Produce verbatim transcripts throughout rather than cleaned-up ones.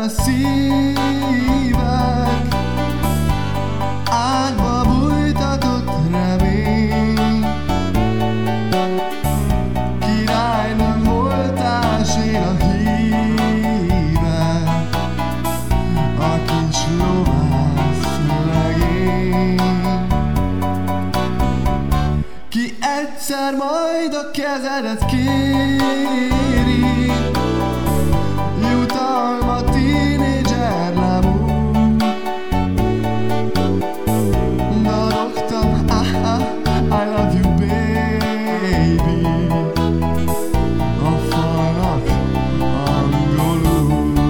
a szívek, ágyba bújtatott remény. Királynőm voltál, s én a híve, a kis lovász legény. Ki egyszer majd a kezedet kéri, jutalma tínédzser lemúl. Darogtam, ah, ah, I love you baby, a falnak angolul.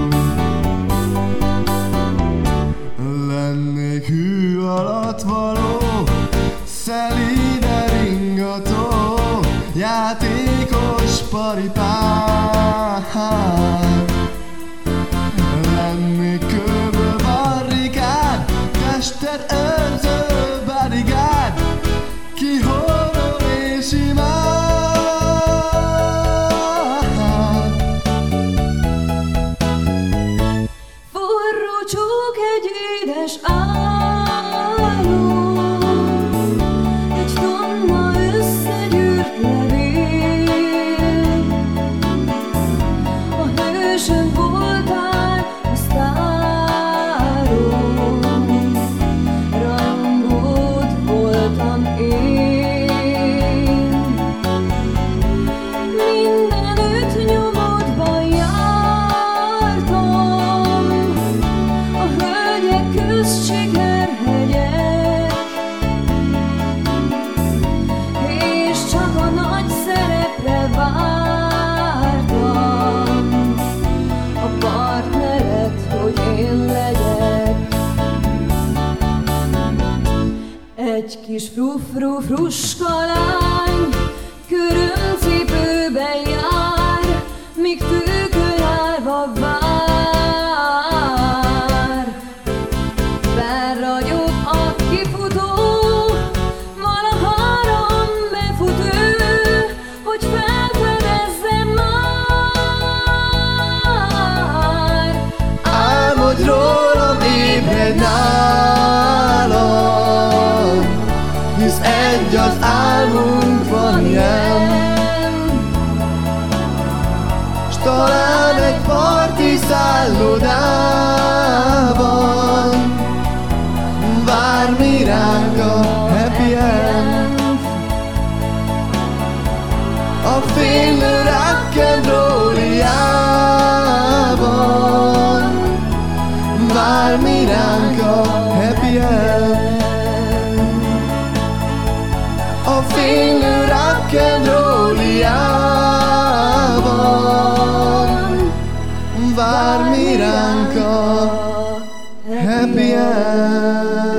Lennék hű alatt való, szelíde ringató, játékos paripát. Lennék kőből barrikád, tested őrző barigád, kihorol és imád. Forró csók egy édes álom, egy tonna összegyűrt levél. A hősöm voltál, a sztárom, rajongód voltam én. Mindenütt nyomodban jártam, a hölgyek közt sikerhegyek, és csak a nagy szerepre vártam, a partnered, hogy én legyek. Egy kis frufru fruska lány körömcipőben jár, míg tükörárva vár. Felragyog a kifutó, valahárom befut ő, hogy felfedezze már. Álmodj rólam, ébredj nálam, hisz egy az álmunkban jön, s talán egy parti szállodában vár mi ránk a happy end. A fénylő rock'n'rolljában vár mi ránk a happy end. A fénylő rock'n'rolljában vár mi ránk a happy end.